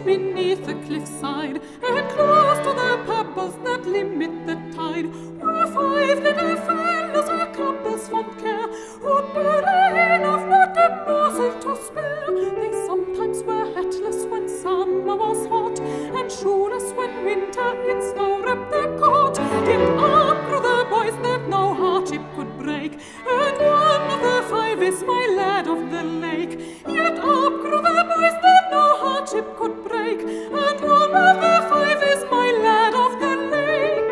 beneath the cliffside, and close to the pebbles that limit the tide were 5 little fellows, a couple's fond care, who'd barely enough, not a morsel to spare. They sometimes were hatless when summer was hot, and shoeless when winter in snow wrapped their coat. Yet up grew the boys that no hardship could break, and one of the 5 is my lad of the lake. Yet up grew the boys that no hardship could break, and one of the 5 is my lad of the lake.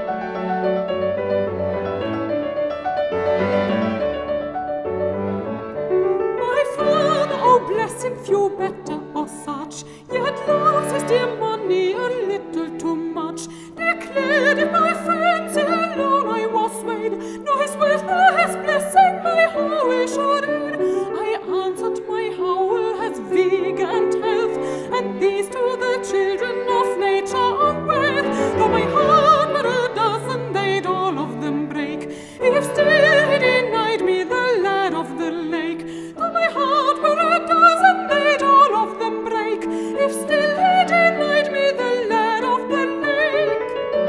My father, oh bless him, few better or such, yet loves his dear money a little too much. Declared if by fancy alone I was swayed, nor his wealth nor his blessing my howl should aid. I answered my howl has vigour and health, and these to the children of nature are worth. Though my heart were a dozen, they'd all of them break, if still he denied me the lad of the lake. Though my heart were a dozen, they'd all of them break, if still he denied me the lad of the lake.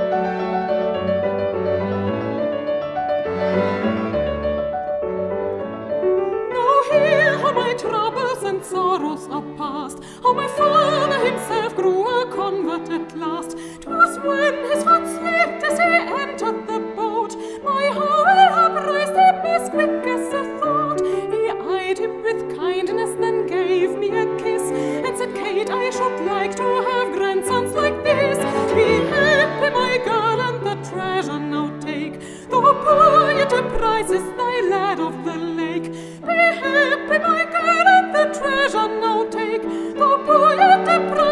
Now hear how my troubles and sorrows are past, how my father himself grew a convert at last. 'Twas when his foot slipped as he entered the boat, my howl upraised him as quick as a thought. He eyed him with kindness, then gave me a kiss, and said, Kate, I should like to have grandsons like this. Be happy, my girl, and the treasure now take, though poor yet a prize is thy lad of the lake. Be happy, my girl, and the treasure now take, though poor yet a prize